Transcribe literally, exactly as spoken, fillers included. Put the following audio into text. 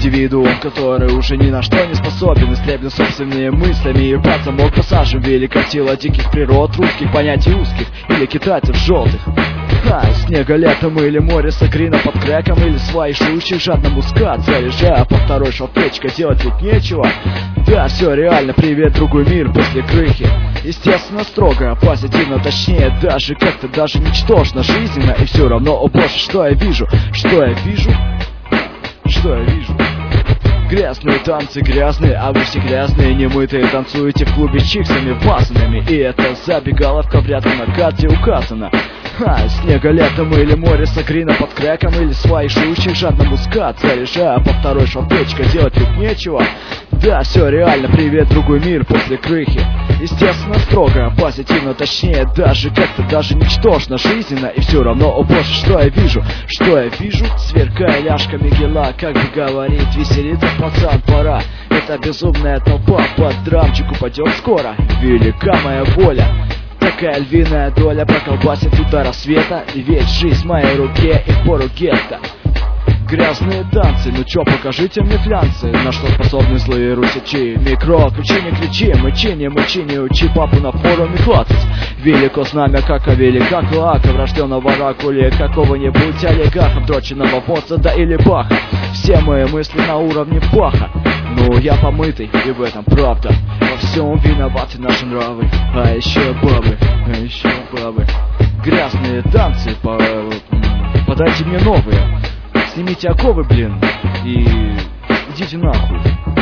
Индивидуум, который уже ни на что не способен, истреблен собственными мыслями и под замок посажен. Велика сила диких природ, русских понятий узких или китайцев желтых. Ха, снега летом или море сакрина под крэком, или свои шущих жадно мускат, заряжая по второй шалфечка, делать ведь нечего. Да, все реально, привет, другой мир после крыхи. Естественно, строго, позитивно, точнее, даже как-то даже ничтожно, жизненно. И все равно, о боже, что я вижу, что я вижу, что я вижу. Грязные танцы, грязные, а вы все грязные, немытые, танцуете в клубе с чиксами вмазанными. И это забегаловка вряд ли на карте указана. Ха, снега летом или море сакрина под крэком, или свои шущих жадно мускат, заряжая по второй шалфечка, делать ведь нечего. Да, все реально, привет, другой мир после крыхи. Естественно, строго, позитивно, точнее, даже как-то даже ничтожно, жизненно. И все равно, о боже, что я вижу, что я вижу, сверкая ляжками гела, как бы говорит, веселится пацан, пора. Эта безумная толпа под драмчик упадет скоро. Велика моя воля, такая львиная доля проколбасит до рассвета. И ведь жизнь в моей руке и в пору гетто. Грязные танцы, ну чё, покажите мне глянцы, на что способны злые русичи. Микро, ключи, не кричи, мычи, не мычи, не учи папу на форуме клацать. Велико знамя, как о велика клака, врожденного в оракуле какого-нибудь олигарха, дроченого Моцарта или Баха. Все мои мысли на уровне Баха. Ну, я помытый, и в этом правда. Во всем виноваты наши нравы. А еще бабы, а еще бабы. Грязные танцы, по... подайте мне новые. Снимите оковы, блин, и идите нахуй.